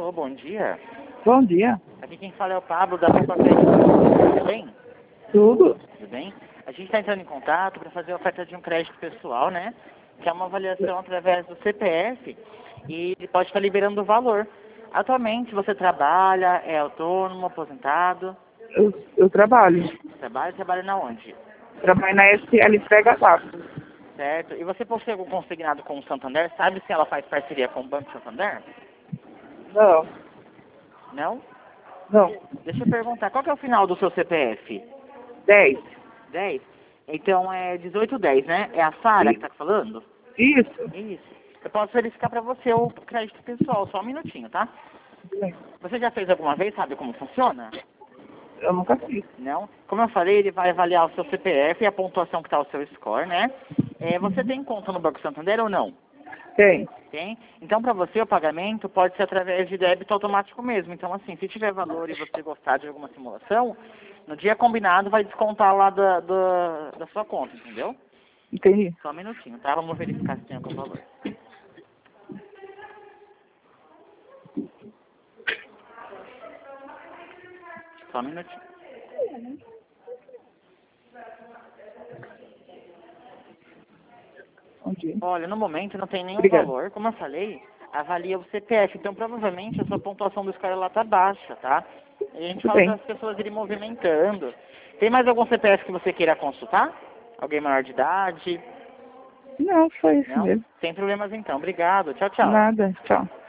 Alô, bom dia. Bom dia. Aqui quem fala é o Pablo da Copa Crédito. Tudo bem? Tudo? Tudo bem? A gente está entrando em contato para fazer a oferta de um crédito pessoal, né? Que é uma avaliação através do CPF e ele pode estar liberando o valor. Atualmente você trabalha, é autônomo, aposentado? Eu trabalho. Trabalha na onde? Trabalho na SL Frega Papo. Certo. E você possui algum consignado com o Santander? Sabe se ela faz parceria com o Banco Santander? Não. Não? Não. Deixa eu perguntar, qual que é o final do seu CPF? 10. 10? Então é 1810, né? É a Sara que tá falando? Isso. Isso. Eu posso verificar pra você o crédito pessoal, só um minutinho, tá? Você já fez alguma vez, sabe como funciona? Eu nunca fiz. Não? Como eu falei, ele vai avaliar o seu CPF e a pontuação que tá o seu score, né? Você tem conta no Banco Santander ou não? Tem. Tem? Então, para você, o pagamento pode ser através de débito automático mesmo. Então, assim, se tiver valor e você gostar de alguma simulação, no dia combinado vai descontar lá da sua conta, entendeu? Entendi. Só um minutinho, tá? Vamos verificar se tem algum valor. Só um minutinho. Bom dia. Olha, no momento não tem nenhum Obrigado. valor. Como eu falei, avalia o CPF. Então, provavelmente, a sua pontuação do score lá tá baixa, tá? E a gente Tudo fala bem. para as pessoas irem movimentando. Tem mais algum CPF que você queira consultar? Alguém maior de idade? Não, foi isso Não? mesmo. Sem problemas então. Obrigado. Tchau, tchau. Nada. Tchau.